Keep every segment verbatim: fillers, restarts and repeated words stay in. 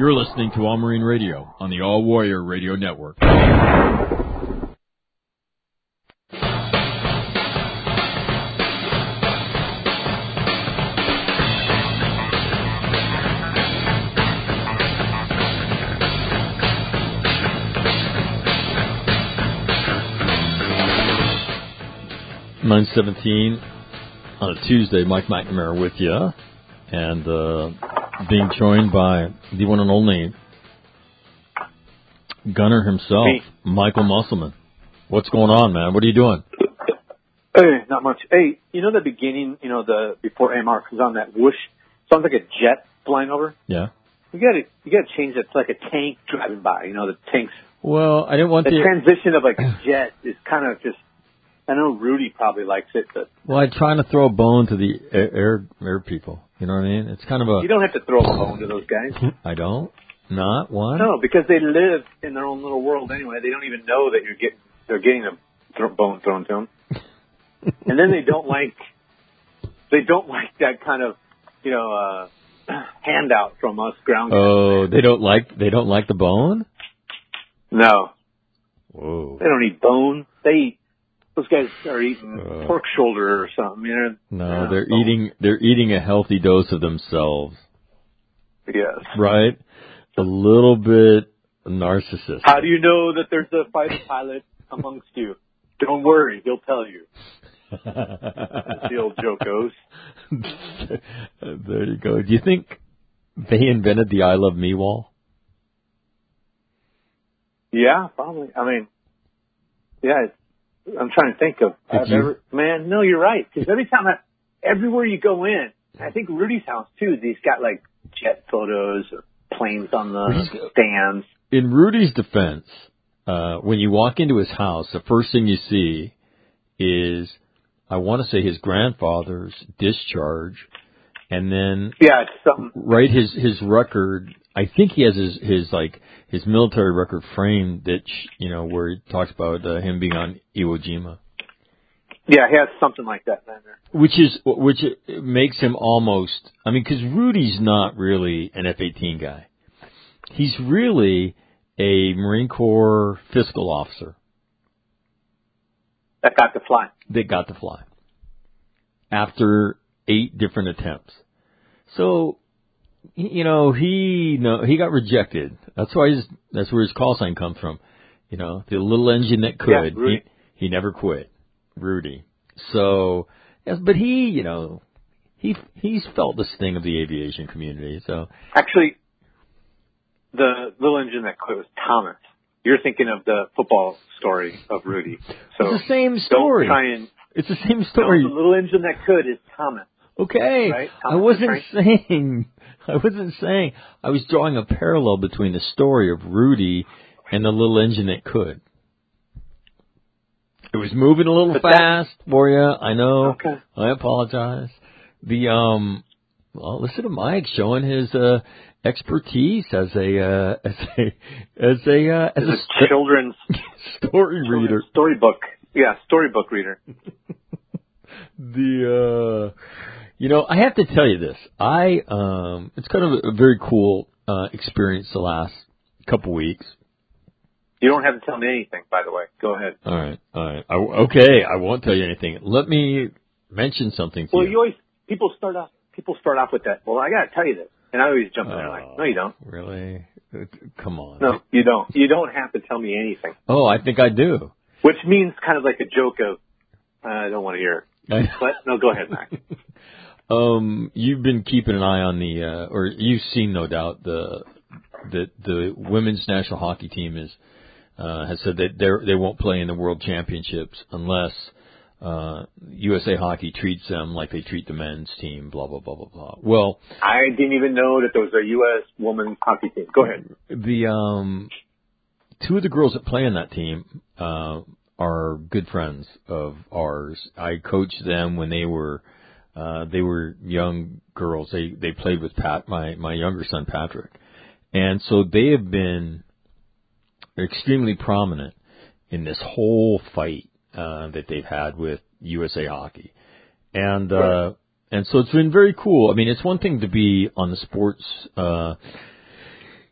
You're listening to All Marine Radio on the All Warrior Radio Network. nine seventeen on a Tuesday, Mike McNamara with you, and uh, being joined by the one and only Gunner himself, hey. Michael Musselman. What's going on, man? What are you doing? Hey, not much. Hey, you know the beginning, you know, the before A M R comes on, that whoosh, sounds like a jet flying over? Yeah. You gotta, you gotta change it to like a tank driving by, you know, the tanks. Well, I didn't want the... the... transition of like a jet is kind of just... I know Rudy probably likes it, but... Well, I'm trying to throw a bone to the air, air air people. You know what I mean? It's kind of a... You don't have to throw a bone to those guys. I don't? Not one? No, because they live in their own little world anyway. They don't even know that you're getting they're getting a th- bone thrown to them. And then they don't like... They don't like that kind of, you know, uh, handout from us ground guys. Oh, they don't like they don't like the bone? No. Whoa. They don't eat bone. They eat... Those guys are eating uh, pork shoulder or something. You know? No, they're know. eating they're eating a healthy dose of themselves. Yes. Right? A little bit narcissistic. How do you know that there's a fighter pilot amongst you? Don't worry, he'll tell you. The old joke goes. There you go. Do you think they invented the I Love Me wall? Yeah, probably. I mean, yeah, it's, I'm trying to think of, I've you, ever, man, no, you're right. Because every time, I, everywhere you go in, I think Rudy's house too, he's got like jet photos or planes on the stands. In Rudy's defense, uh, when you walk into his house, the first thing you see is, I want to say his grandfather's discharge, and then, yeah, it's something. Right, his, his record, I think he has his, his like, his military record framed that, you know, where he talks about uh, him being on Iwo Jima. Yeah, he has something like that down there. Which is, which makes him almost, I mean, because Rudy's not really an F eighteen guy. He's really a Marine Corps fiscal officer. That got to fly. That got to fly. After eight different attempts. So, you know, he no, he got rejected. That's why his, that's where his call sign comes from. You know, the little engine that could. Yeah, Rudy. He, he never quit. Rudy. So, yes, but he, you know, he he's felt the sting of the aviation community. So actually, the little engine that quit was Thomas. You're thinking of the football story of Rudy. So it's the same story. Don't try and, it's the same story. No, the little engine that could is Thomas. Okay. Right? I wasn't saying, I wasn't saying, I was drawing a parallel between the story of Rudy and the little engine that could. It was moving a little but fast that, for you. I know. Okay. I apologize. The, um, well, listen to Mike showing his, uh, expertise as a, uh, as a, as a, uh, as, as a, a st- children's story reader. Storybook. Yeah, storybook reader. The, uh, you know, I have to tell you this. I, um, it's kind of a, a very cool, uh, experience the last couple weeks. You don't have to tell me anything, by the way. Go ahead. All right. All right. I, okay. I won't tell you anything. Let me mention something to well, you. Well, you always, people start off, people start off with that. Well, I got to tell you this. And I always jump in there uh, like, no, you don't. Really? Come on. No, you don't. You don't have to tell me anything. Oh, I think I do. Which means kind of like a joke of, I don't want to hear it. But, no, go ahead, Mac. um, you've been keeping an eye on the, uh, or you've seen, no doubt, the, the, the women's national hockey team is, uh, has said that they they won't play in the World Championships unless, uh, U S A Hockey treats them like they treat the men's team, blah, blah, blah, blah, blah. Well, I didn't even know that there was a U S women's hockey team. Go ahead. The, um, two of the girls that play on that team, uh, are good friends of ours. I coached them when they were, uh, they were young girls. They, they played with Pat, my, my younger son, Patrick. And so they have been extremely prominent in this whole fight, uh, that they've had with U S A Hockey. And, uh, and so it's been very cool. I mean, it's one thing to be on the sports, uh,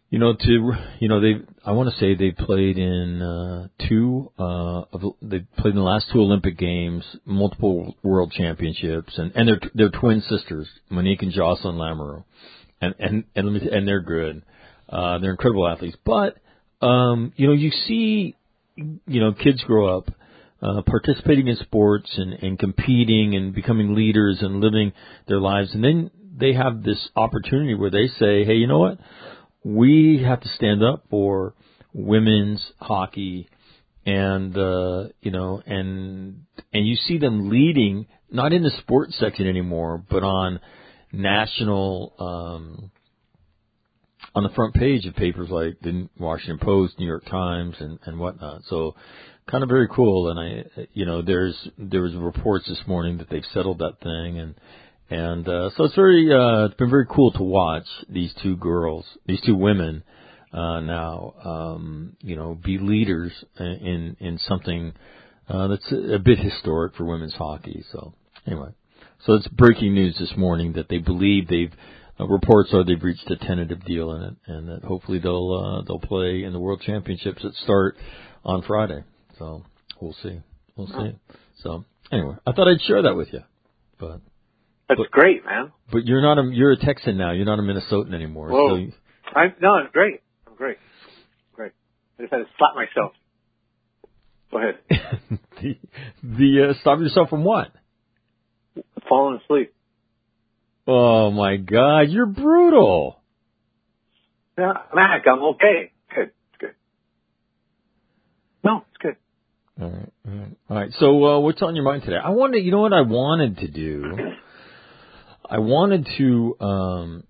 You know, to you know, they. I want to say they played in uh, two. Uh, of, they played in the last two Olympic Games, multiple World Championships, and and they're they're twin sisters, Monique and Jocelyn Lamoureux, and and and let me and they're good. Uh, they're incredible athletes, but um, you know, you see, you know, kids grow up uh, participating in sports and and competing and becoming leaders and living their lives, and then they have this opportunity where they say, hey, you know what? We have to stand up for women's hockey, and uh, you know, and and you see them leading, not in the sports section anymore, but on national, um, on the front page of papers like the Washington Post, New York Times, and and whatnot. So, kind of very cool. And I, you know, there's there was reports this morning that they've settled that thing, and. And uh, so it's very, uh, it's been very cool to watch these two girls, these two women, uh, now, um, you know, be leaders in in something uh, that's a, a bit historic for women's hockey. So anyway, so it's breaking news this morning that they believe they've uh, reports are they've reached a tentative deal in it, and that hopefully they'll uh, they'll play in the World Championships that start on Friday. So we'll see, we'll see. So anyway, I thought I'd share that with you, but. That's but, great, man. But you're not a you're a Texan now. You're not a Minnesotan anymore. Whoa. So you, I'm no, I'm great. I'm great. Great. I just had to slap myself. Go ahead. the the uh, stop yourself from what? Falling asleep. Oh my God, you're brutal. Yeah, Mac, I'm okay. Good, it's good. No, it's good. All right, all right. All right. So uh, what's on your mind today? I wanted, you know what I wanted to do. I wanted to. Um,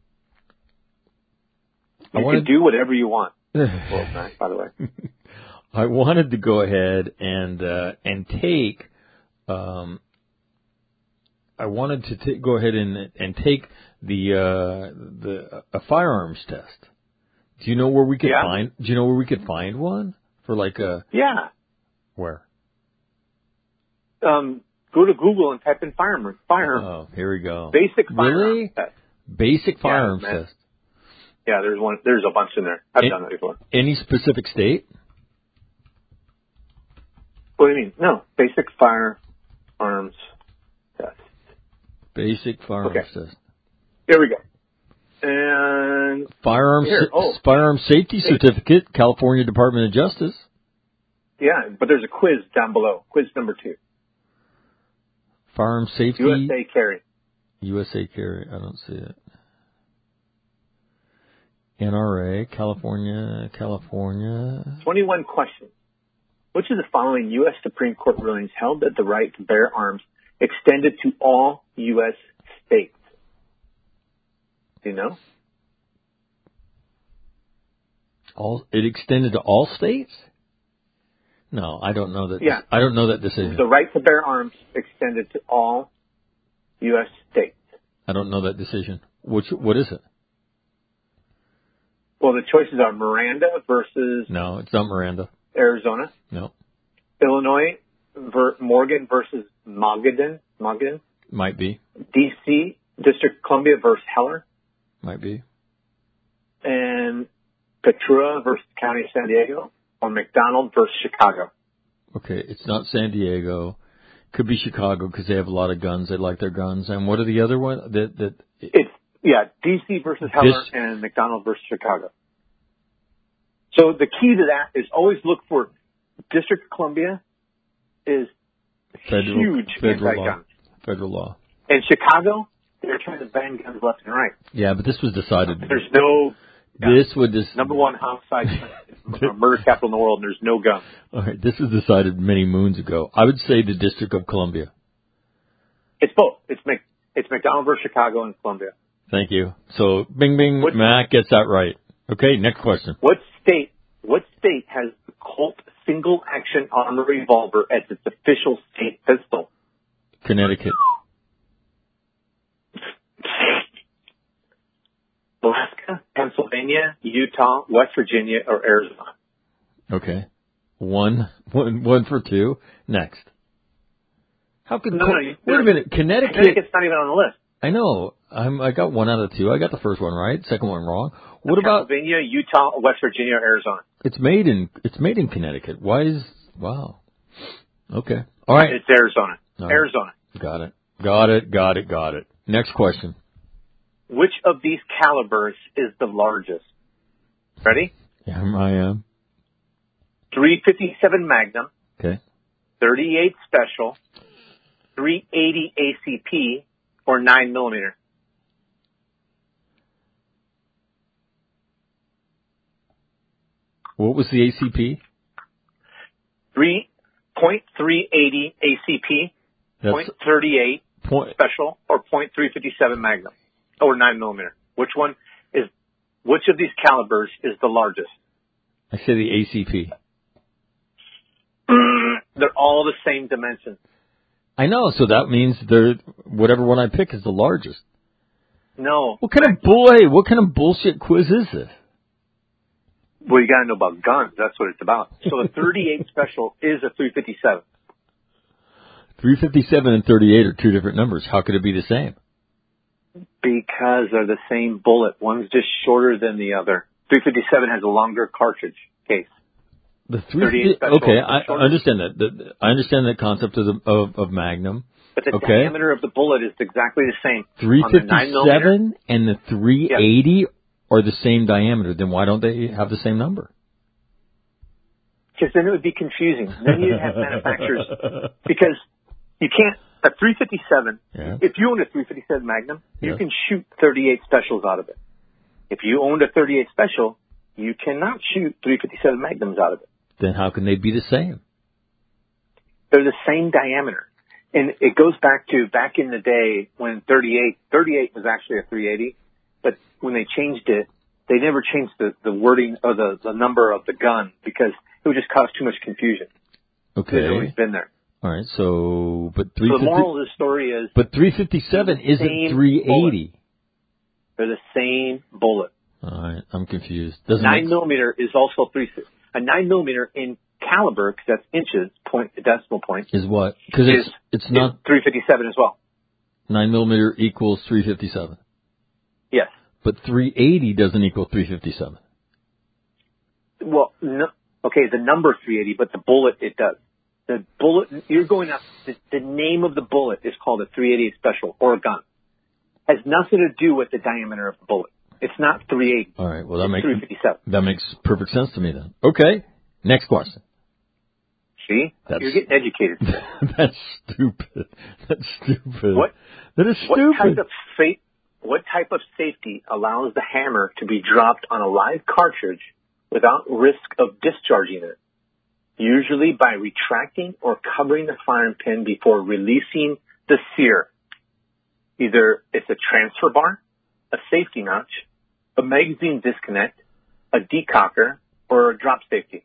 you I wanted, can do whatever you want. Well, nice, by the way. I wanted to go ahead and uh, and take. Um, I wanted to t- go ahead and and take the uh, the a firearms test. Do you know where we could yeah. find? Do you know where we could find one for like a? Yeah. Where? Um. Go to Google and type in firearms. Firearms. Oh, here we go. Basic firearms really? test. Basic firearms yeah, test. Yeah, there's one. There's a bunch in there. I've Any, done that before. Any specific state? What do you mean? No, basic firearms test. Basic firearms okay. test. Here we go. And firearms here, oh. firearms safety certificate, California Department of Justice. Yeah, but there's a quiz down below. Quiz number two. Firearms safety. U S A carry. U S A carry. I don't see it. N R A, California, California. twenty-one questions. Which of the following U S Supreme Court rulings held that the right to bear arms extended to all U S states? Do you know? All it extended to all states? No, I don't know that. Yeah. I don't know that decision. The right to bear arms extended to all U S states. I don't know that decision. Which what is it? Well, the choices are Miranda versus. No, it's not Miranda. Arizona. No. Illinois, ver, Morgan versus Mogadon. Mogadon. Might be. D C, District of Columbia versus Heller. Might be. And Petrua versus County of San Diego. Or McDonald versus Chicago. Okay, it's not San Diego. Could be Chicago because they have a lot of guns. They like their guns. And what are the other ones? That that it's yeah, D C versus Heller this, and McDonald versus Chicago. So the key to that is always look for District of Columbia is federal, huge federal anti-gun. law. Federal law. And Chicago, they're trying to ban guns left and right. Yeah, but this was decided. There's no. Yeah. This would dis- number one homicide murder capital in the world, and there's no guns. All right, this was decided many moons ago. I would say the District of Columbia. It's both. It's Mc, it's McDonald versus Chicago and Columbia. Thank you. So, Bing Bing, what, Matt gets that right. Okay, next question. What state? What state has the Colt single action armor revolver as its official state pistol? Connecticut. Alaska, Pennsylvania, Utah, West Virginia, or Arizona. Okay. One, one, one for two. Next. How could no, Col- no, you, wait a minute? Connecticut. Connecticut's not even on the list. I know. I'm, I got one out of two. I got the first one right, second one wrong. What about Pennsylvania, Utah, West Virginia, or Arizona? it's made in it's made in Connecticut. Why is wow? Okay, all right. It's Arizona. All right. Arizona. Got it. Got it. Got it. Got it. Next question. Which of these calibers is the largest? Ready? Yeah, I am. three fifty-seven Magnum, Okay. thirty-eight Special, three eighty A C P, or nine millimeter. What was the A C P? three point three eight zero A C P, That's point thirty-eight point. Special, or point three fifty-seven Magnum, or nine millimeter. Which one is? Which of these calibers is the largest? I say the A C P. They're all the same dimension. I know, so that means they're whatever one I pick is the largest. No. What kind of boy? What kind of bullshit quiz is this? Well, you got to know about guns. That's what it's about. So the thirty-eight Special is a three fifty-seven. three fifty-seven and thirty-eight are two different numbers. How could it be the same? Because they're the same bullet. One's just shorter than the other. three fifty-seven has a longer cartridge case. The three. Okay, I, I understand that. The, I understand the concept of the of, of Magnum. But the okay. diameter of the bullet is exactly the same. three fifty-seven and the three eighty yes. are the same diameter. Then why don't they have the same number? Because then it would be confusing. Then you'd have manufacturers. Because you can't. A three fifty-seven, yeah. if you own a three fifty-seven Magnum, you yes. can shoot thirty-eight Specials out of it. If you owned a thirty-eight Special, you cannot shoot three fifty-seven Magnums out of it. Then how can they be the same? They're the same diameter. And it goes back to back in the day when thirty-eight, thirty-eight was actually a three eighty, but when they changed it, they never changed the, the wording or the, the number of the gun because it would just cause too much confusion. Okay. It's always been there. All right, so, but three. So the moral of the story is... But three fifty-seven isn't three eighty. Bullet. They're the same bullet. All right, I'm confused. Doesn't nine make... millimeter is also three... A nine millimeter in caliber, because that's inches, point, decimal point. Is what? Because it's, it's not... three fifty-seven as well. nine millimeter equals three fifty-seven. Yes. But three eighty doesn't equal three fifty-seven. Well, no, okay, the number three eighty, but the bullet, it does. The bullet, you're going up, the, the name of the bullet is called a three eighty Special or a gun. Has nothing to do with the diameter of the bullet. It's not three eighty. All right, well, that makes three fifty-seven. That makes perfect sense to me then. Okay, next question. See? That's, you're getting educated. That's stupid. That's stupid. What? That is stupid. What type of fa- What type of safety allows the hammer to be dropped on a live cartridge without risk of discharging it? Usually by retracting or covering the firing pin before releasing the sear. Either it's a transfer bar, a safety notch, a magazine disconnect, a decocker, or a drop safety.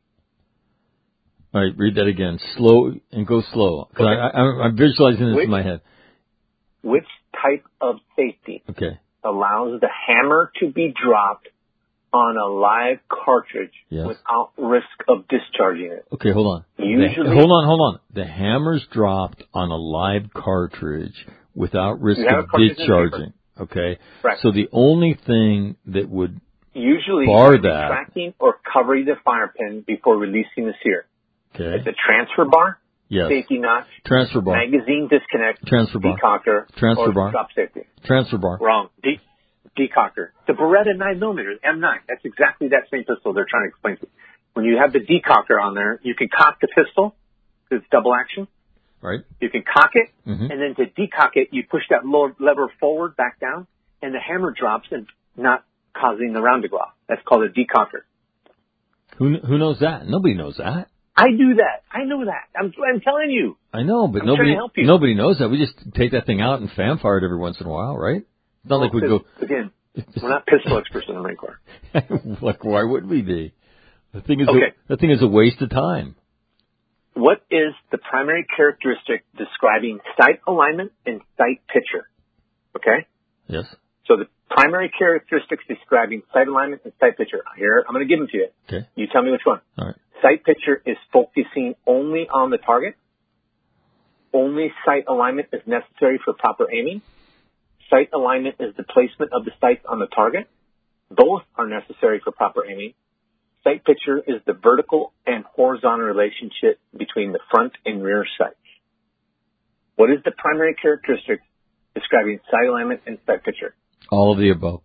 All right, read that again. Slow and go slow. Because okay. I, I, I'm visualizing this which, in my head. Which type of safety okay. allows the hammer to be dropped on a live cartridge yes. without risk of discharging it? Okay, hold on. Usually, the, hold on, hold on. The hammer's dropped on a live cartridge without risk of discharging. Okay? Right. So the only thing that would usually bar that... retracting or covering the fire pin before releasing the sear. Okay. It's a transfer bar, yes. safety notch, transfer bar, magazine disconnect, transfer bar, decocker, transfer or bar, drop safety. Transfer bar. Wrong. De- decocker. The Beretta nine millimeter, M nine. That's exactly that same pistol they're trying to explain to you. When you have the decocker on there, you can cock the pistol, because it's double action. Right. You can cock it, mm-hmm. and then to decock it, you push that lower lever forward, back down, and the hammer drops and not causing the round to go off. That's called a decocker. Who who knows that? Nobody knows that. I do that. I know that. I'm, I'm telling you. I know, but I'm nobody trying to help you. nobody knows that. We just take that thing out and fanfire it every once in a while, right? It's not well, like we go. Again, we're not pistol experts in the Marine Corps. Like, why would we be? The thing is, okay. a, the thing is a waste of time. What is the primary characteristic describing sight alignment and sight picture? Okay? Yes. So the primary characteristics describing sight alignment and sight picture. Here, I'm going to give them to you. Okay. You tell me which one. All right. Sight picture is focusing only on the target. Only sight alignment is necessary for proper aiming. sight alignment is the placement of the sights on the target. Both are necessary for proper aiming. Sight picture is the vertical and horizontal relationship between the front and rear sights. What is the primary characteristic describing sight alignment and sight picture? All of the above.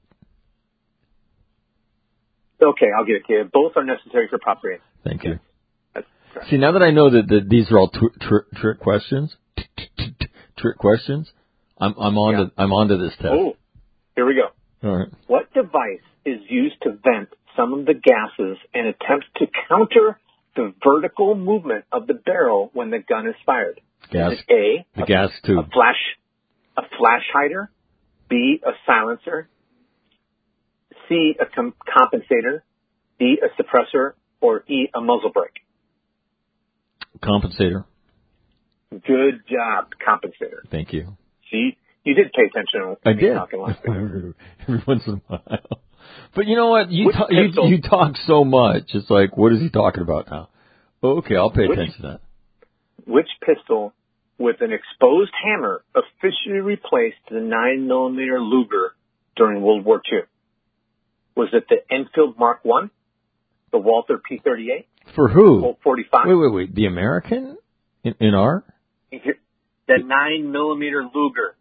Okay, I'll give it to you. Both are necessary for proper aiming. Thank you. That's correct. See, now that I know that, that these are all tw- tr- trick questions, trick questions, I'm I'm on Yeah. to I'm on to this test. Oh, here we go. All right. What device is used to vent some of the gases and attempts to counter the vertical movement of the barrel when the gun is fired? Gas. Is it A, The a, gas a tube. flash, a flash hider, B, a silencer, C, a com- compensator, D, a suppressor, or E, a muzzle brake? Compensator. Good job, compensator. Thank you. See, you did pay attention when I we were did. talking last week. Every once in a while. But you know what? You, Which ta- you pistol- you talk so much. It's like, what is he talking about now? Oh, okay, I'll pay Which- attention to that. Which pistol with an exposed hammer officially replaced the nine millimeter Luger during World War Two? Was it the Enfield Mark One, the Walther P thirty-eight, For who? Colt forty-five? Wait, wait, wait. The American in, in our? The nine millimeter Luger.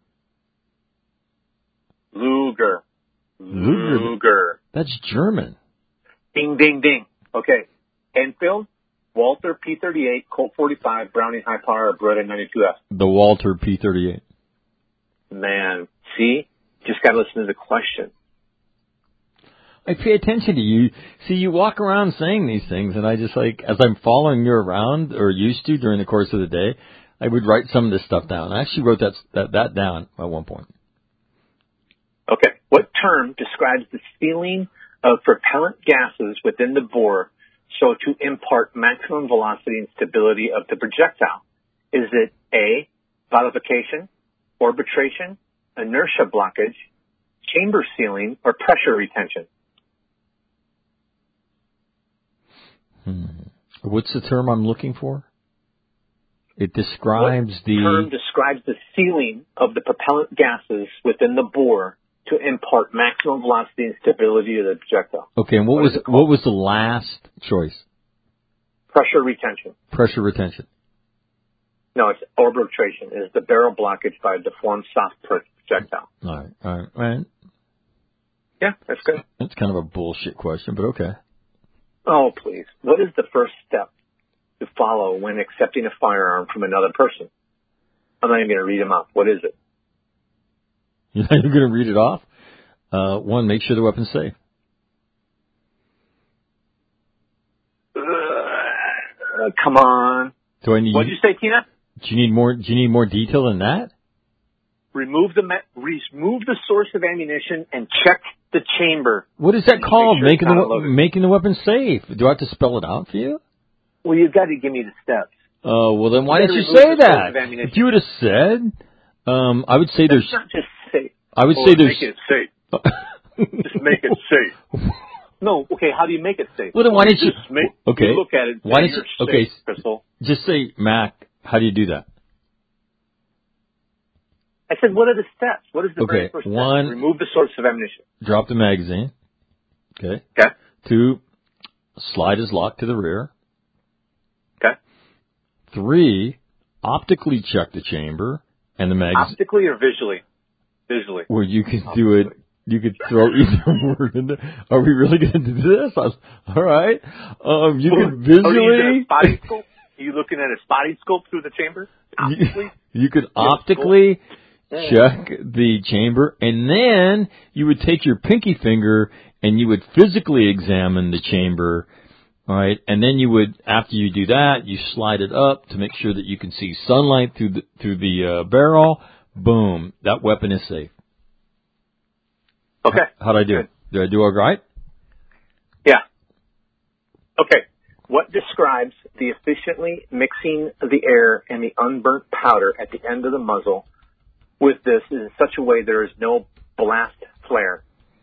Luger. Luger. Luger. That's German. Ding, ding, ding. Okay. Enfield, Walther P thirty-eight, Colt forty-five, Browning High Power, Beretta ninety-two F. The Walter P thirty-eight. Man, see? Just got to listen to the question. I pay attention to you. See, you walk around saying these things, and I just like, as I'm following you around, or used to during the course of the day, I would write some of this stuff down. I actually wrote that that, that down at one point. Okay. What term describes the sealing of propellant gases within the bore so to impart maximum velocity and stability of the projectile? Is it A, vilification, arbitration, inertia blockage, chamber sealing, or pressure retention? Hmm. What's the term I'm looking for? It describes what the term describes the sealing of the propellant gases within the bore to impart maximum velocity and stability to the projectile? Okay, and what, What was is it called? what was the last choice? Pressure retention. Pressure retention. No, it's arbitration. It is the barrel blockage by a deformed soft projectile. All right, all right, all right. Yeah, that's good. That's kind of a bullshit question, but okay. Oh, please. What is the first step to follow when accepting a firearm from another person? I'm not even going to read them off. What is it? You're not even going to read it off? Uh, one, make sure the weapon's safe. Uh, come on. Do I need? What did you say, Tina? Do you need more? Do you need more detail than that? Remove the me- remove the source of ammunition and check the chamber. What is that Make called? sure it's making the not we- loaded. making the weapon safe. Do I have to spell it out for you? Well, you've got to give me the steps. Oh, well then why You didn't you gotta say remove the source that? of ammunition. If you would have said, um, I would say That's there's. not just safe. I would Oh, say there's. make it safe. Just make it safe. No, okay. How do you make it safe? Well, then why didn't you? Just make, Okay. you look at it. And Why say, didn't you? "You're Okay. safe, Crystal." Just say, Mac. How do you do that? I said, what are the steps? What is the Okay, very first step? one- Remove the source of ammunition. Drop the magazine. Okay. Okay. Two, slide is locked to the rear. Okay. Three, optically check the chamber and the magazine. Optically or visually? Visually. Where you can do it, you could throw either word in there. Are we really going to do this? I was, all right. Um, you can Are you using visually. a spotting scope? Are you looking at a spotting scope through the chamber? Optically? You, you could optically check the chamber, and then you would take your pinky finger and you would physically examine the chamber. All right, and then you would, after you do that, you slide it up to make sure that you can see sunlight through the through the uh, barrel. Boom, that weapon is safe. Okay. How'd I do? Good. Did I do all right? Yeah. Okay. What describes the efficiently mixing the air and the unburnt powder at the end of the muzzle with this in such a way there is no blast flare?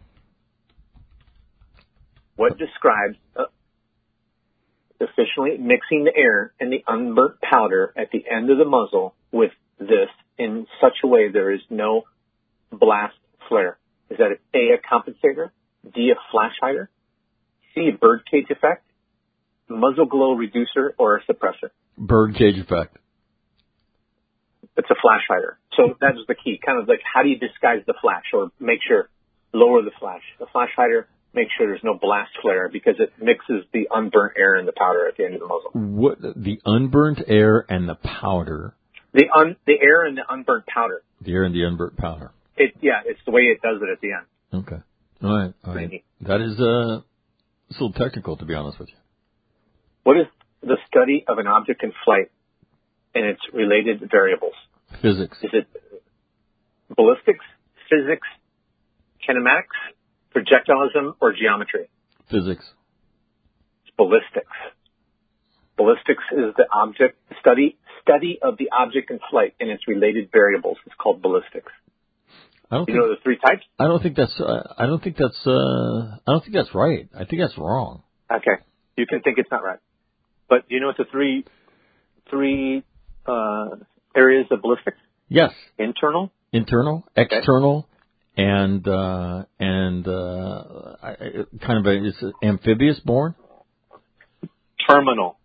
What describes uh, efficiently mixing the air and the unburnt powder at the end of the muzzle with this in such a way there is no blast flare? Is that A, a compensator, D, a flash hider, C, a birdcage effect, muzzle glow reducer, or a suppressor? Birdcage effect. It's a flash hider. So that's the key. Kind of like, how do you disguise the flash or make sure, lower the flash? The flash hider, make sure there's no blast flare because it mixes the unburnt air and the powder at the end of the muzzle. What, the unburnt air and the powder? The un, the air and the unburnt powder. The air and the unburnt powder. It, yeah, it's the way it does it at the end. Okay. All right. All right. That is uh, it's a little technical, to be honest with you. What is the study of an object in flight and its related variables? Physics. Is it ballistics, physics, kinematics, projectilism, or geometry? Physics. It's ballistics. Ballistics is the object study study of the object in flight and its related variables. It's called ballistics. I don't you think, know the three types? I don't think that's. Uh, I don't think that's. Uh, I don't think that's right. I think that's wrong. Okay, you can think it's not right, but do you know what the three three uh, areas of ballistics? Yes. Internal, internal, external, okay. and uh, and uh, I, kind of a is it amphibious born. Terminal.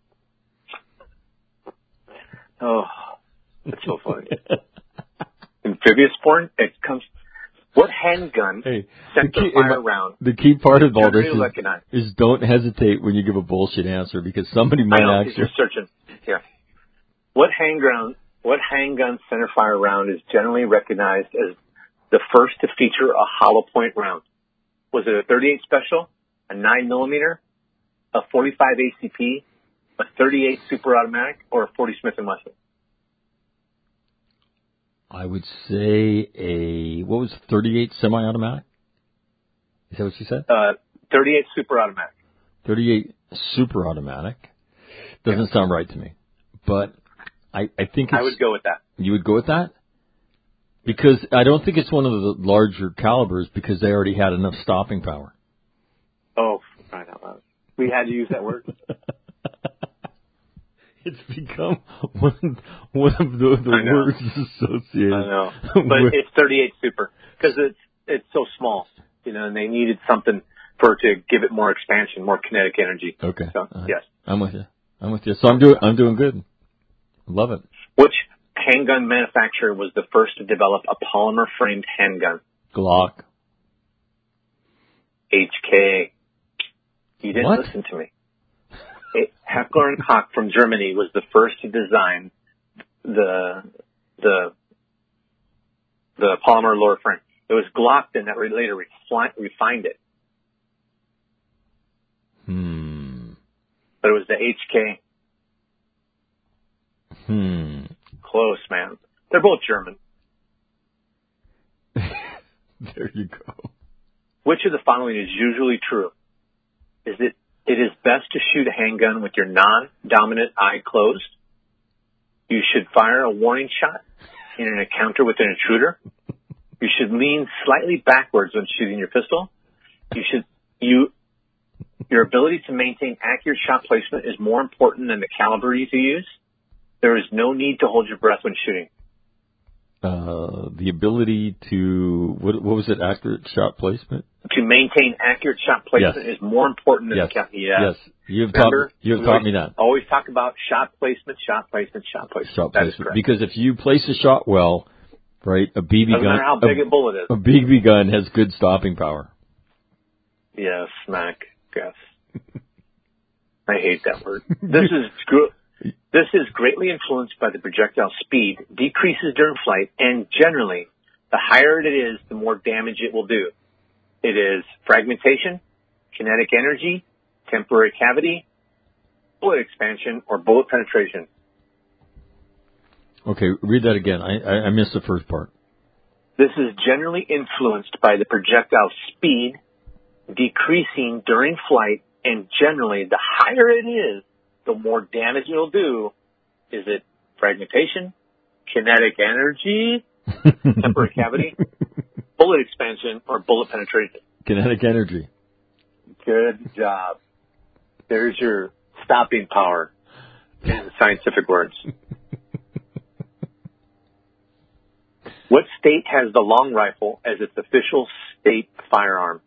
Oh, that's so funny. Amphibious born. It comes. What handgun hey, sent the, key, fire round? The key part of all this is, is don't hesitate when you give a bullshit answer because somebody might I know, actually. You're searching. Yeah. What handgun? What handgun center fire round is generally recognized as the first to feature a hollow point round? Was it a thirty-eight special, a nine millimeter, a forty-five A C P, a thirty-eight super automatic, or a forty Smith and Wesson? I would say a, what was thirty-eight semi-automatic? Is that what you said? Uh, thirty-eight super automatic. thirty-eight super automatic. Doesn't yeah. sound right to me. But I, I think it's, I would go with that. You would go with that? Because I don't think it's one of the larger calibers because they already had enough stopping power. Oh, right out loud. We had to use that word. It's become one, one of the, the words associated. I know, but with, it's thirty-eight super because it's it's so small, you know, and they needed something for to give it more expansion, more kinetic energy. Okay, so uh, yes, I'm with you. I'm with you. So I'm doing I'm doing good. Love it. Which handgun manufacturer was the first to develop a polymer framed handgun? Glock. H K. You didn't what? listen to me. Heckler and Koch from Germany was the first to design the the the polymer lower frame. It was Glock then that later refi- refined it. Hmm. But it was the H K. Hmm. Close, man. They're both German. There you go. Which of the following is usually true? Is it It is best to shoot a handgun with your non-dominant eye closed. You should fire a warning shot in an encounter with an intruder. You should lean slightly backwards when shooting your pistol. You should you your ability to maintain accurate shot placement is more important than the caliber you use. There is no need to hold your breath when shooting. Uh, the ability to what, what was it? Accurate shot placement. To maintain accurate shot placement yes. is more important than yes. the caliber. Yes. yes, you've Remember, taught you've taught me that. Always talk about shot placement, shot placement, shot placement. Shot that placement. Is correct. Because if you place a shot well, right, a B B Doesn't gun. matter how big a, a bullet is. A B B gun has good stopping power. Yes, smack. Yes. I hate that word. This is good. This is greatly influenced by the projectile speed, decreases during flight, and generally, the higher it is, the more damage it will do. It is fragmentation, kinetic energy, temporary cavity, bullet expansion, or bullet penetration. Okay, read that again. I, I, I missed the first part. This is generally influenced by the projectile speed, decreasing during flight, and generally, the higher it is, the more damage it'll do. Is it fragmentation, kinetic energy, temporary cavity, bullet expansion, or bullet penetration? Kinetic energy. Good job. There's your stopping power in scientific words. What state has the long rifle as its official state firearm?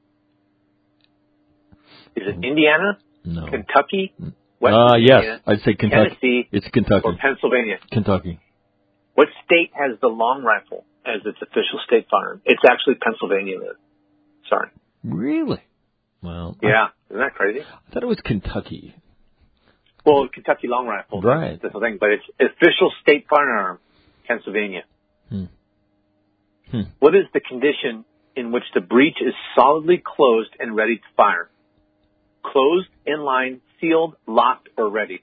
Is it Indiana, No. Kentucky, West Uh, Virginia, yes, I'd say Kentucky. Tennessee, It's Kentucky. or Pennsylvania? Kentucky. What state has the long rifle as its official state firearm? It's actually Pennsylvania. Sorry. Really? Well, Yeah, isn't that crazy? I thought it was Kentucky. Well, Kentucky long rifle, Right. that's the thing, but it's official state firearm, Pennsylvania. Hmm. Hmm. What is the condition in which the breech is solidly closed and ready to fire? Closed, inline, sealed, locked, or ready?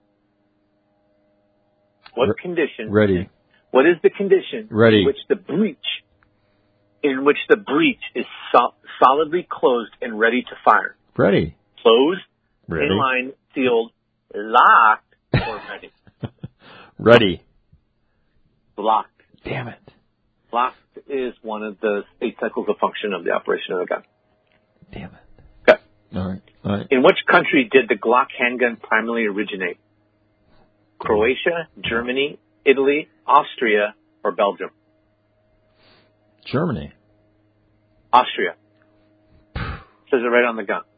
What Re- condition? Ready. What is the condition Ready. in which the breech, in which the breech is so- solidly closed and ready to fire? Ready. Closed, Ready. inline, sealed, locked, or ready? Ready. Locked. Damn it. Locked is one of the eight cycles of function of the operation of the gun. Damn it. Okay. All right. All right. In which country did the Glock handgun primarily originate? Croatia, Germany, Italy, Austria, or Belgium? Germany. Austria. Says it right on the gun.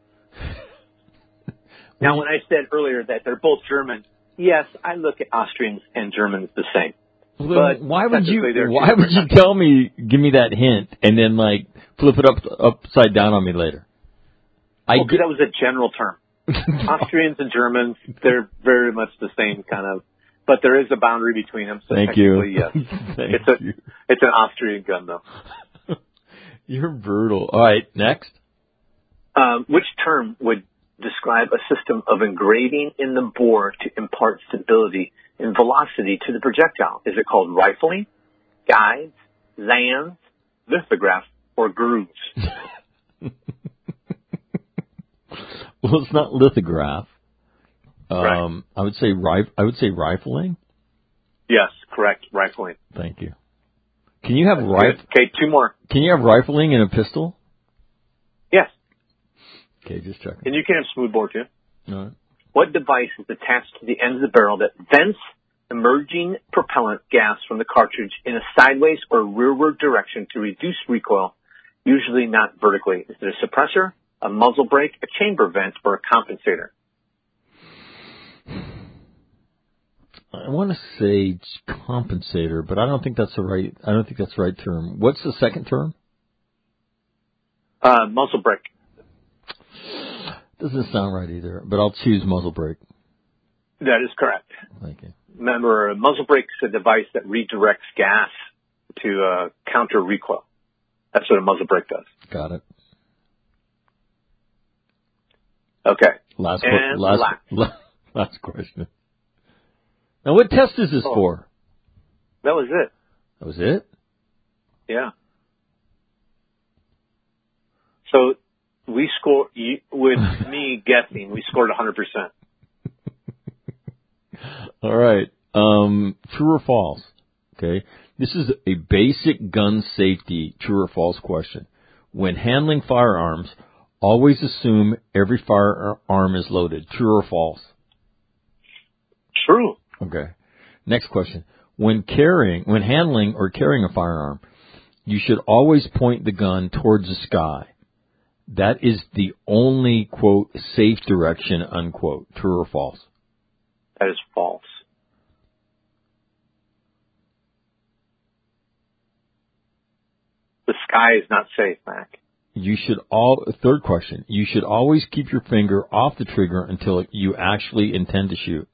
Now, when I said earlier that they're both German, yes, I look at Austrians and Germans the same. Well, But then why would you? technically they're two Why would you different tell me? Give me that hint, and then like flip it up upside down on me later. I Well, 'cause that was a general term. get. Austrians and Germans, they're very much the same kind of, but there is a boundary between them. So Thank you. technically, yes. Thank It's a, you. it's an Austrian gun, though. You're brutal. All right, next. Um, which term would describe a system of engraving in the bore to impart stability and velocity to the projectile? Is it called rifling, guides, lands, lithograph, or grooves? Well, it's not lithograph. Um, Right. I would say rif- I would say rifling. Yes, correct, rifling. Thank you. Can you have rif- Okay, two more. Can you have rifling in a pistol? Yes, Okay, just checking. and you can have smoothbore too. All right. What device is attached to the end of the barrel that vents emerging propellant gas from the cartridge in a sideways or rearward direction to reduce recoil, usually not vertically? Is it a suppressor, a muzzle brake, a chamber vent, or a compensator? I want to say compensator, but I don't think that's the right. I don't think that's the right term. What's the second term? Uh, muzzle brake. Doesn't sound right either, but I'll choose muzzle brake. That is correct. Thank you. Remember, a muzzle brake is a device that redirects gas to uh, counter recoil. That's what a muzzle brake does. Got it. Okay. Last And last last. last, last question. Now, what test is this Oh. for? That was it. That was it? Yeah. So we score you, with me guessing. We scored one hundred percent. All right. Um, true or false? Okay. This is a basic gun safety true or false question. When handling firearms, always assume every firearm is loaded. True or false? True. Okay. Next question. When carrying, when handling or carrying a firearm, you should always point the gun towards the sky. That is the only, quote, safe direction, unquote. True or false? That is false. The sky is not safe, Mac. You should all, third question, you should always keep your finger off the trigger until you actually intend to shoot.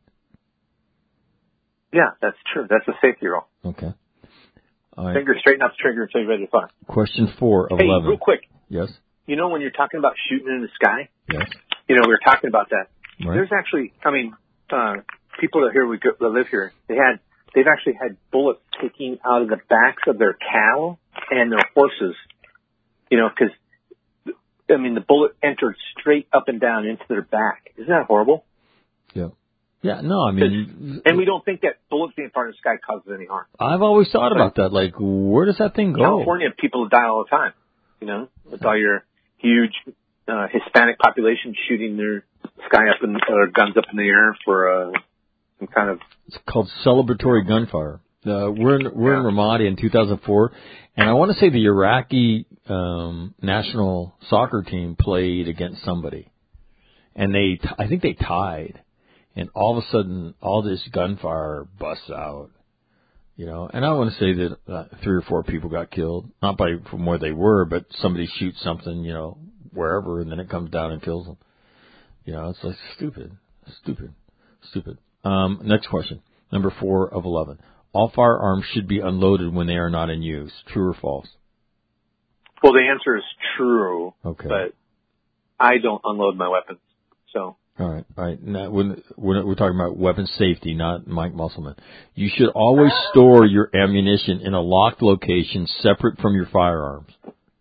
Yeah, that's true. That's a safety rule. Okay. All right. Finger straighten up the trigger until you're ready to fire. Question four of Hey, eleven. real quick. Yes. You know when you're talking about shooting in the sky? Yes. You know, we were talking about that. Right. There's actually, I mean, uh, people that here we go, that live here, they had, they've actually had bullets taking out of the backs of their cattle and their horses. You know, because I mean, the bullet entered straight up and down into their back. Isn't that horrible? Yeah. Yeah. No, I mean, And we don't think that bullets being part of the sky causes any harm. I've always thought about that. Like, where does that thing go? California, people die all the time. You know, with all your huge uh, Hispanic population shooting their sky up in, or guns up in the air for uh, some kind of. It's called celebratory gunfire. Uh, we're in, we're yeah. in Ramadi in two thousand four, and I want to say the Iraqi um, national soccer team played against somebody, and they t- I think they tied, and all of a sudden all this gunfire busts out, you know. And I want to say that uh, three or four people got killed, not by from where they were, but somebody shoots something, you know, wherever, and then it comes down and kills them. You know, it's like stupid, stupid, stupid. Um, next question, number four of eleven. All firearms should be unloaded when they are not in use. True or false? Well, the answer is true. Okay. But I don't unload my weapons. So. All right. All right. Now, when, when we're talking about weapon safety, not Mike Musselman. You should always store your ammunition in a locked location separate from your firearms.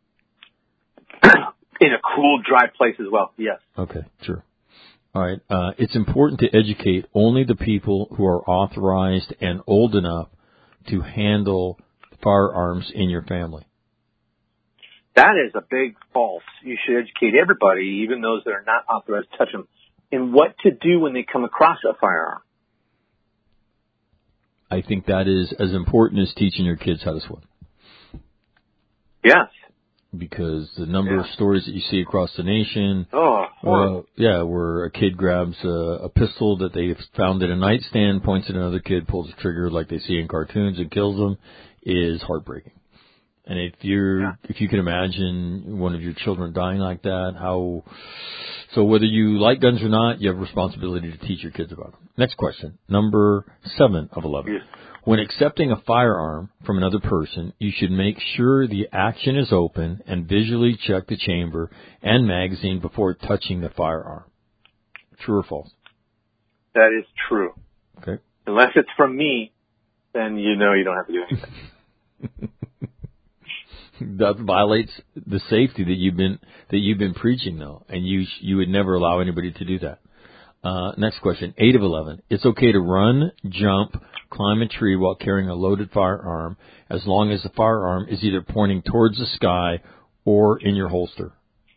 In a cool, dry place as well. Yes. Okay. Sure. All right. Uh, it's important to educate only the people who are authorized and old enough to handle firearms in your family. That is a big false. You should educate everybody, even those that are not authorized to touch them, in what to do when they come across a firearm. I think that is as important as teaching your kids how to swim. Yes. Because the number yeah. of stories that you see across the nation, oh, uh, yeah, where a kid grabs a, a pistol that they found in a nightstand, points at another kid, pulls the trigger like they see in cartoons and kills them, is heartbreaking. And if you're, yeah. if you can imagine one of your children dying like that, how, so whether you like guns or not, you have a responsibility to teach your kids about them. Next question, number seven of eleven. Yes. When accepting a firearm from another person, you should make sure the action is open and visually check the chamber and magazine before touching the firearm. True or false? That is true. Okay. Unless it's from me, then you know you don't have to do anything. That violates the safety that you've been that you've been preaching, though, and you you would never allow anybody to do that. Uh, next question, eight of eleven. It's okay to run, jump, climb a tree while carrying a loaded firearm, as long as the firearm is either pointing towards the sky or in your holster.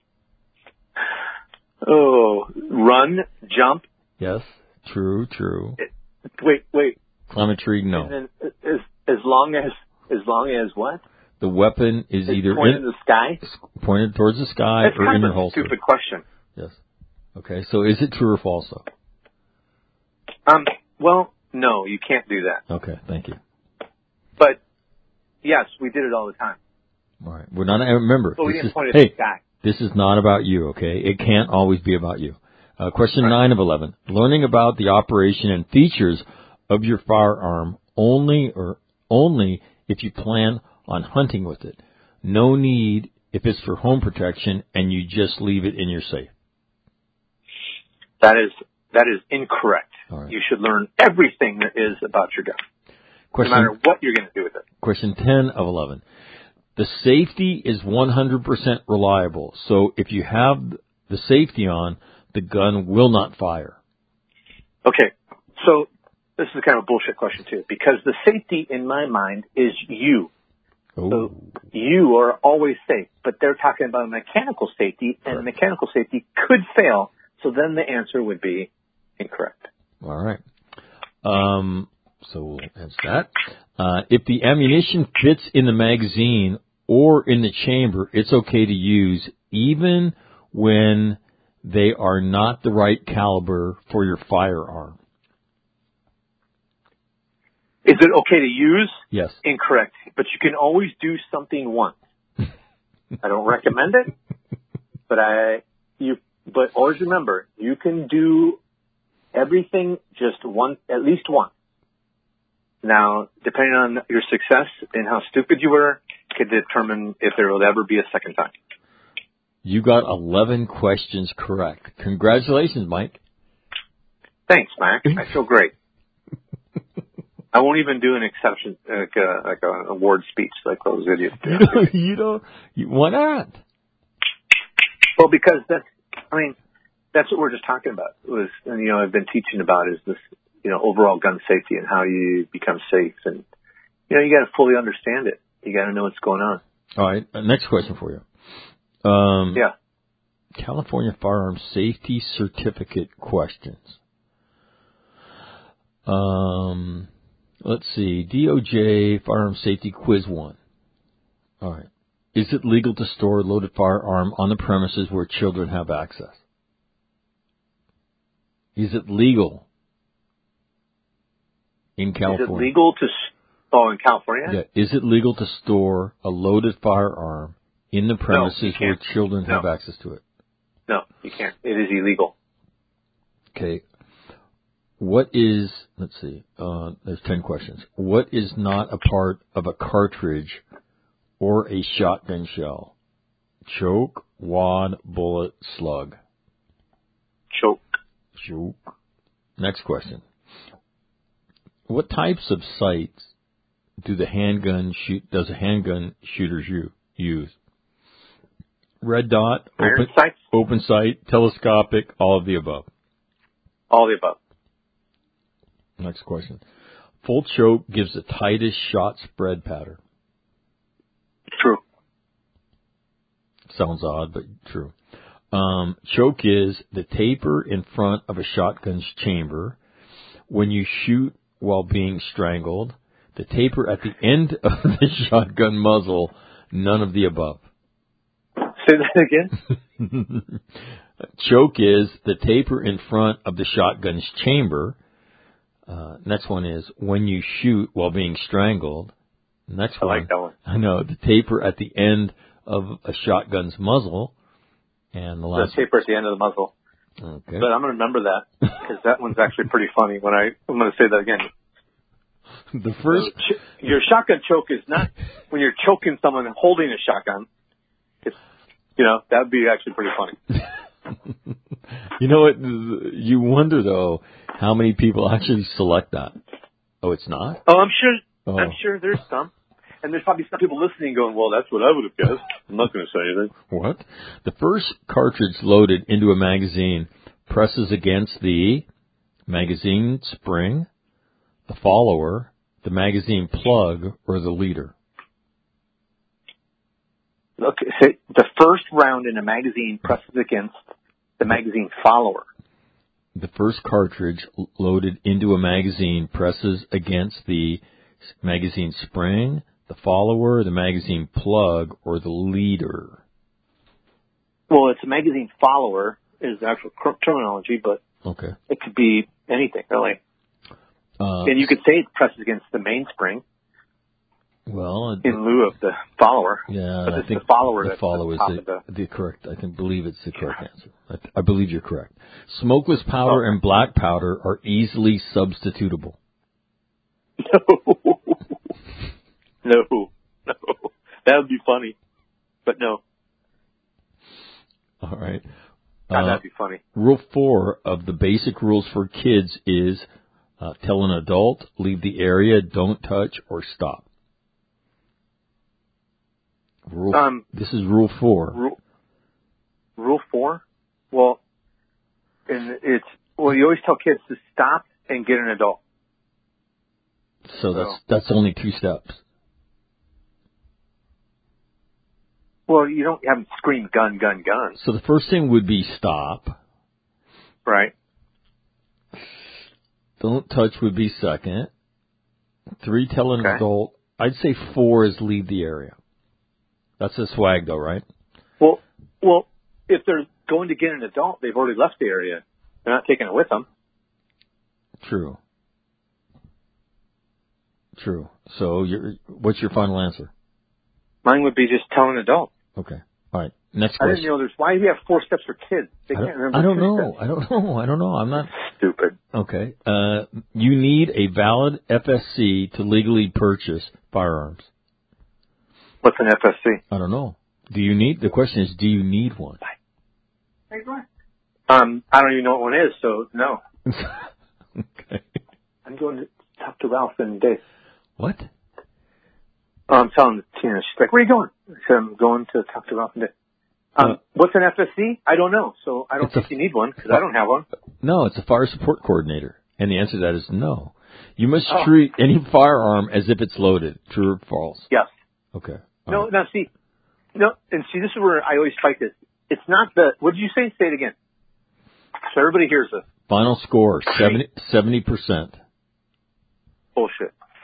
Oh, run, jump. Yes, true, true. It, wait, wait. Climb a tree, no. And then as as long as as long as what? The weapon is it's either pointed in the sky, pointed towards the sky That's or kind in of your a holster. Stupid question. Yes. Okay, so is it true or false, though? Um. Well, no, you can't do that. Okay, thank you. But yes, we did it all the time. All right, we're not. Remember, but we this didn't is, point at hey, the sky. This is not about you. Okay, it can't always be about you. Uh, question right. nine of eleven: learning about the operation and features of your firearm only or only if you plan on hunting with it. No need if it's for home protection and you just leave it in your safe. That is that is incorrect. Right. You should learn everything there is about your gun, question, no matter what you're going to do with it. Question ten of eleven. The safety is one hundred percent reliable, so if you have the safety on, the gun will not fire. Okay, so this is kind of a bullshit question too, because the safety in my mind is you. Ooh. So you are always safe, but they're talking about mechanical safety, and Correct. Mechanical safety could fail, so then the answer would be incorrect. All right. Um, so we'll answer that. Uh, if the ammunition fits in the magazine or in the chamber, it's okay to use, even when they are not the right caliber for your firearm. Is it okay to use? Yes. Incorrect. But you can always do something once. I don't recommend it, but I, you, but always remember, you can do everything just once, at least once. Now, depending on your success and how stupid you were, could determine if there will ever be a second time. You got eleven questions correct. Congratulations, Mike. Thanks, Mac. I feel great. I won't even do an exception, like a, like an award speech like those idiots do. You don't, you don't, you, why not? Well, because that's, I mean, that's what we're just talking about. Was, and, you know, I've been teaching about is this, you know, overall gun safety and how you become safe. And, you know, you got to fully understand it. You got to know what's going on. All right. Uh, next question for you. Um, yeah. California Firearms Safety Certificate questions. Um, Let's see. D O J Firearm Safety Quiz one. All right. Is it legal to store a loaded firearm on the premises where children have access? Is it legal in California? Is it legal to, oh, in California? Yeah. Is it legal to store a loaded firearm in the premises no, where children no. have access to it? No, you can't. It is illegal. Okay. What is, let's see, uh, there's ten questions. What is not a part of a cartridge or a shotgun shell? Choke, wad, bullet, slug. Choke. Choke. Next question. What types of sights do the handgun shoot, does a handgun shooters use? Red dot, open, sights? open sight, telescopic, all of the above. All of the above. Next question. Full choke gives the tightest shot spread pattern. True. Sounds odd, but true. Um, choke is the taper in front of a shotgun's chamber. When you shoot while being strangled, the taper at the end of the shotgun muzzle, none of the above. Say that again. Choke is the taper in front of the shotgun's chamber. Uh, next one is when you shoot while being strangled. Next I one. like that one. I know, the taper at the end of a shotgun's muzzle. And the last The taper at the end of the muzzle. Okay. But I'm going to remember that because that one's actually pretty funny when I, I'm going to say that again. The first. So, ch- your shotgun choke is not when you're choking someone holding a shotgun. It's, you know, that would be actually pretty funny. You know what? You wonder, though, how many people actually select that. Oh, it's not? Oh, I'm sure. Oh. I'm sure there's some. And there's probably some people listening going, well, that's what I would have guessed. I'm not going to say anything. What? The first cartridge loaded into a magazine presses against the magazine spring, the follower, the magazine plug, or the leader. Look, say the first round in a magazine presses against the magazine follower. The first cartridge loaded into a magazine presses against the magazine spring, the follower, the magazine plug, or the leader. Well, it's a magazine follower is the actual terminology, but okay. It could be anything, really. Uh, and you could say it presses against the mainspring. Well, in lieu of the follower. Yeah, but I it's think the follower the that's follower is the, the, the correct. I can believe it's the correct answer. I, th- I believe you're correct. Smokeless powder oh. and black powder are easily substitutable. No, no, no. That would be funny, but no. All right. God, uh, that'd be funny. Rule four of the basic rules for kids is uh, tell an adult, leave the area, don't touch, or stop. Rule, um, this is rule four. Rule, rule four? Well, and it's, well, you always tell kids to stop and get an adult. So that's, that's only two steps. Well, you don't have them scream gun, gun, gun. So the first thing would be stop. Right. Don't touch would be second. Three, tell an okay. adult. I'd say four is leave the area. That's a swag, though, right? Well, well, if they're going to get an adult, they've already left the area. They're not taking it with them. True. True. So, you're, what's your final answer? Mine would be just tell an adult. Okay. All right. Next question. I didn't know there's. Why do you have four steps for kids? They can't remember. I don't know. Steps. I don't know. I don't know. I'm not stupid. Okay. Uh, you need a valid F S C to legally purchase firearms. What's an F S C? I don't know. Do you need? The question is, do you need one? Um, I don't even know what one is, so no. Okay. I'm going to talk to Ralph and Dave. What? Oh, I'm telling Tina. She's like, "Where are you going?" I said, "I'm going to talk to Ralph and Dave." Um, uh, what's an F S C? I don't know, so I don't think a, you need one because I don't have one. No, it's a fire support coordinator, and the answer to that is no. You must oh. treat any firearm as if it's loaded. True or false? Yes. Okay. All no, right. now see, no, and see, this is where I always fight this. It's not the. What did you say? Say it again, so everybody hears this. Final score seventy seventy percent. Bullshit.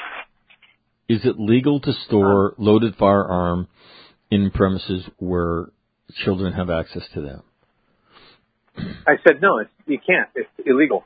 is it legal to store loaded firearm in premises where children have access to them? I said no. It's, you can't. It's illegal.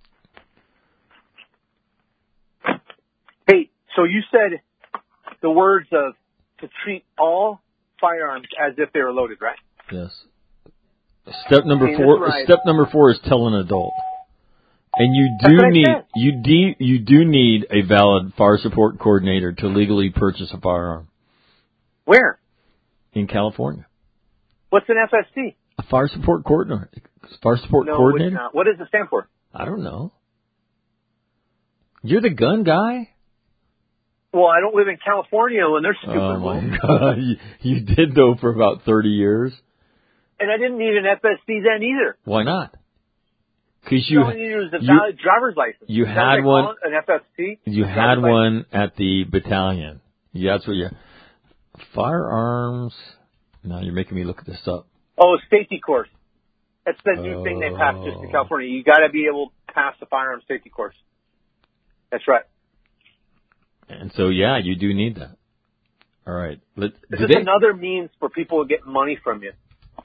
Hey, so you said the words of to treat all firearms as if they were loaded, right? Yes. Step number Hey, four. right. Step number four is tell an adult. And you do need you de, you do need a valid fire support coordinator to legally purchase a firearm. Where? In California. What's an F S C? A fire support coordinator. Fire support no, coordinator. It's not. What does it stand for? I don't know. You're the gun guy. Well, I don't live in California when they're stupid. Oh my God! You, you did though for about thirty years. And I didn't need an F S C then either. Why not? Because you, all I needed was a valid you, driver's license. You Is had one. An F S C. You had one at the battalion. Yeah, that's what you. Firearms. Now you're making me look this up. Oh, safety course. That's the new oh. thing they passed just in California. You got to be able to pass the firearm safety course. That's right. And so, yeah, you do need that. All right. Let, this is they... another means for people to get money from you.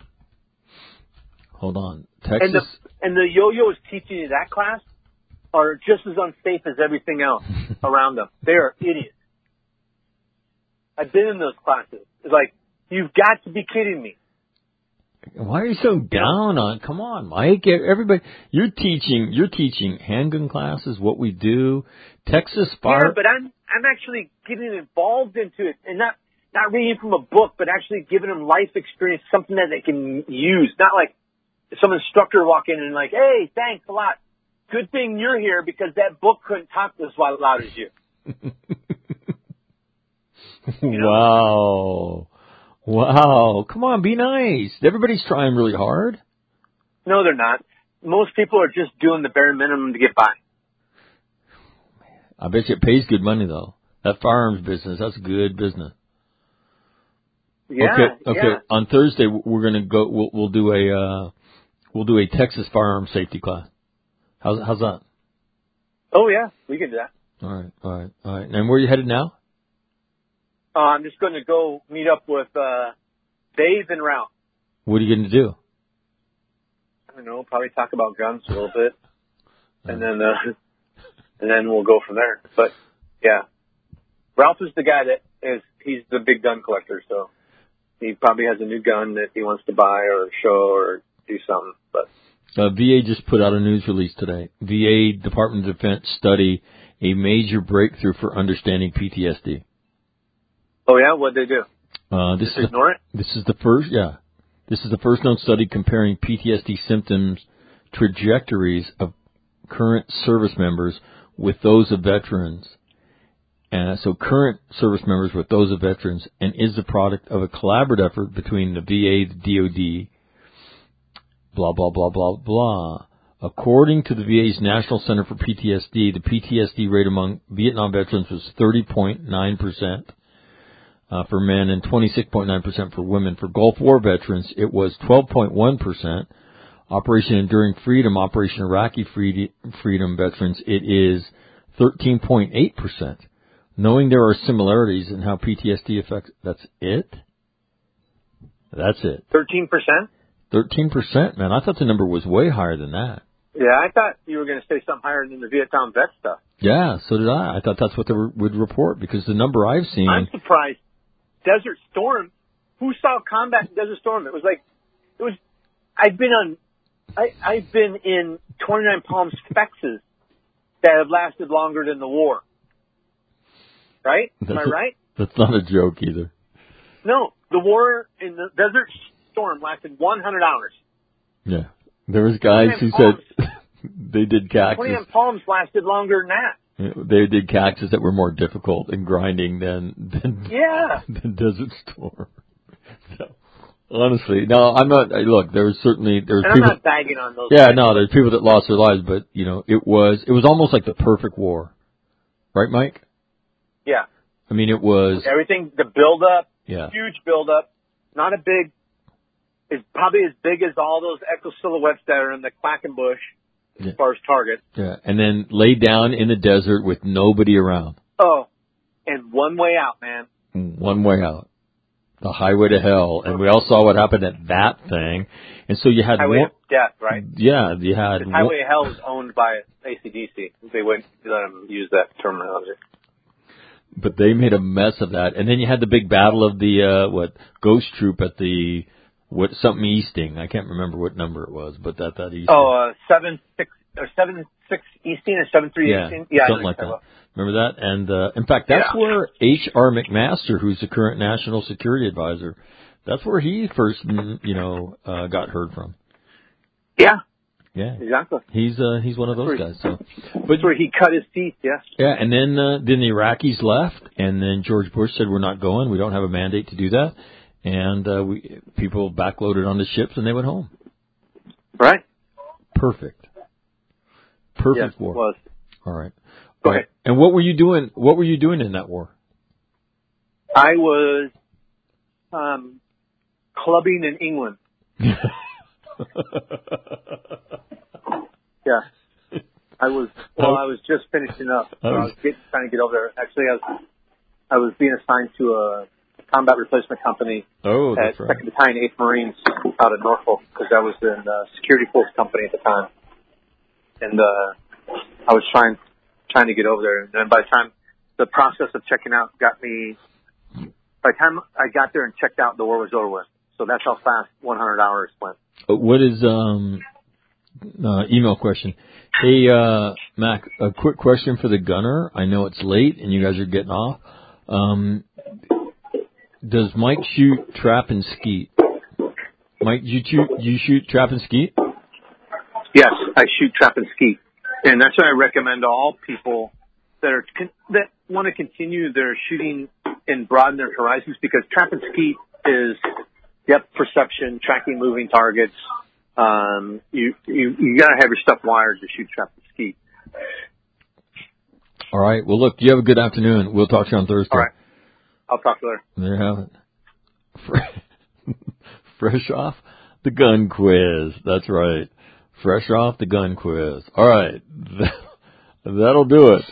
Hold on. Texas. And the, and the yo-yos teaching you that class are just as unsafe as everything else around them. They are idiots. I've been in those classes. It's like, you've got to be kidding me. Why are you so down on? Come on, Mike. Everybody, you're teaching. You're teaching handgun classes. What we do, Texas Fire. Yeah, but I'm I'm actually getting involved into it, and not not reading from a book, but actually giving them life experience, something that they can use. Not like some instructor walk in and like, hey, thanks a lot. Good thing you're here because that book couldn't talk as loud as you. you know? Wow. Wow. Come on, be nice. Everybody's trying really hard. No, they're not. Most people are just doing the bare minimum to get by. I bet you it pays good money, though. That firearms business, that's good business. Yeah. Okay. Okay. Yeah. On Thursday, we're going to go, we'll, we'll do a, uh, we'll do a Texas firearms safety class. How's, how's that? Oh, yeah. We can do that. All right. All right. All right. And where are you headed now? Uh, I'm just going to go meet up with uh, Dave and Ralph. What are you going to do? I don't know. Probably talk about guns a little bit, and then uh, and then we'll go from there. But yeah, Ralph is the guy that is. He's the big gun collector, so he probably has a new gun that he wants to buy or show or do something. But uh, V A just put out a news release today. V A Department of Defense study a major breakthrough for understanding P T S D. Oh yeah, what'd they do? Uh, this Just is ignore it? This is the first, yeah. This is the first known study comparing P T S D symptoms trajectories of current service members with those of veterans. And so current service members with those of veterans, and is the product of a collaborative effort between the V A, the D O D, blah, blah, blah, blah, blah. According to the V A's National Center for P T S D, the P T S D rate among Vietnam veterans was thirty point nine percent. Uh, for men and twenty-six point nine percent for women. For Gulf War veterans, it was twelve point one percent. Operation Enduring Freedom, Operation Iraqi Freedom veterans, it is thirteen point eight percent. Knowing there are similarities in how P T S D affects, that's it? That's it. thirteen percent? thirteen percent, man. I thought the number was way higher than that. Yeah, I thought you were going to say something higher than the Vietnam vet stuff. Yeah, so did I. I thought that's what they were, would report, because the number I've seen... I'm surprised. Desert Storm, who saw combat in Desert Storm? It was like, it was, I've been on, I, I've been in twenty-nine Palms Spexes that have lasted longer than the war. Right? Am that's I a, right? That's not a joke either. No, the war in the Desert Storm lasted one hundred hours. Yeah. There was guys who Palms, said they did cactus. twenty-nine Palms lasted longer than that. They did cactus that were more difficult in grinding than than, yeah. than Desert Storm. So, honestly, no, I'm not. Look, there was certainly there was and people. I'm not bagging on those. Yeah, guys. no, there's people that lost their lives, but you know, it was it was almost like the perfect war, right, Mike? Yeah. I mean, it was everything. The build up, yeah, huge build up. Not a big. It's probably as big as all those echo silhouettes that are in the Quackenbush. As yeah. far as target. Yeah, and then laid down in the desert with nobody around. Oh, and one way out, man. One way out. The highway to hell. And we all saw what happened at that thing. And so you had highway one, of death, right? Yeah, you had the highway of hell was owned by A C D C. They wouldn't let them use that terminology. But they made a mess of that. And then you had the big battle of the uh what Ghost Troop at the what something Easting. I can't remember what number it was, but that that Easting. Oh, uh, seven six or seven six Easting or seven three yeah, Easting. Yeah, something like that. Well. Remember that? And uh, in fact, that's yeah. where H R McMaster, who's the current National Security Advisor, that's where he first, you know, uh, got heard from. Yeah. Yeah. Exactly. He's uh, he's one of those guys. So, but that's where he cut his teeth. Yes. Yeah, and then uh, then the Iraqis left, and then George Bush said, "We're not going. We don't have a mandate to do that." And uh, we people backloaded on the ships, and they went home. Right. Perfect. Perfect yes, war. It was. All right. Go All ahead. right. And what were you doing? What were you doing in that war? I was um, clubbing in England. Yeah. I was well. I was just finishing up. So I was getting, trying to get over there. Actually, I was I was being assigned to a combat replacement company oh, at right. Second Battalion, eighth Marines out of Norfolk, because I was in the security force company at the time, and uh, I was trying trying to get over there. And then by the time the process of checking out got me, by the time I got there and checked out, the war was over with. So that's how fast one hundred hours went. What is um uh, email question? Hey, uh, Mac, a quick question for the gunner. I know it's late and you guys are getting off. Um, does Mike shoot trap and skeet? Mike, you shoot, you shoot trap and skeet? Yes, I shoot trap and skeet. And that's what I recommend to all people that are, that want to continue their shooting and broaden their horizons, because trap and skeet is depth perception, tracking moving targets. Um, you, you, you gotta have your stuff wired to shoot trap and skeet. All right. Well, look, you have a good afternoon. We'll talk to you on Thursday. All right. I'll talk to you later. There you have it. Fresh off the gun quiz. That's right. Fresh off the gun quiz. All right. That'll do it.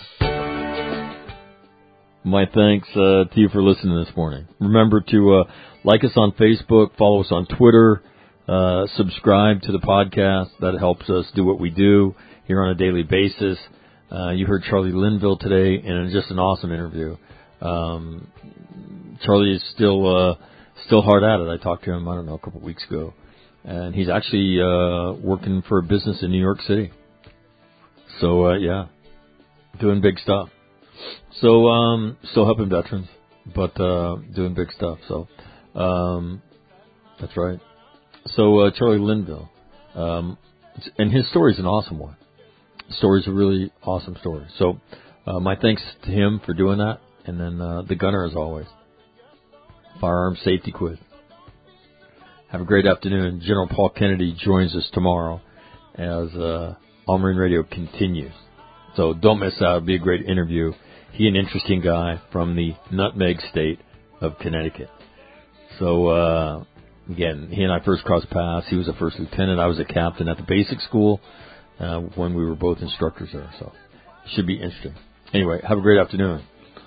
My thanks uh, to you for listening this morning. Remember to uh, like us on Facebook, follow us on Twitter, uh, subscribe to the podcast. That helps us do what we do here on a daily basis. Uh, you heard Charlie Linville today, and just an awesome interview. Um, Charlie is still uh, still hard at it. I talked to him, I don't know, a couple of weeks ago, and he's actually uh, working for a business in New York City. So uh, yeah, doing big stuff. So um, still helping veterans, but uh, doing big stuff. So um, that's right. So uh, Charlie Linville, um, and his story is an awesome one. The story's a really awesome story. So uh, my thanks to him for doing that. And then uh, the gunner, as always. Firearm safety quiz. Have a great afternoon. General Paul Kennedy joins us tomorrow as uh, All Marine Radio continues. So don't miss out. It'll be a great interview. He an interesting guy from the Nutmeg State of Connecticut. So, uh, again, he and I first crossed paths. He was a first lieutenant. I was a captain at the basic school uh, when we were both instructors there. So it should be interesting. Anyway, have a great afternoon.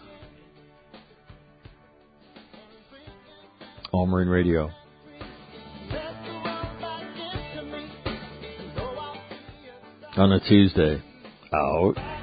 All Marine Radio. On a Tuesday. Out.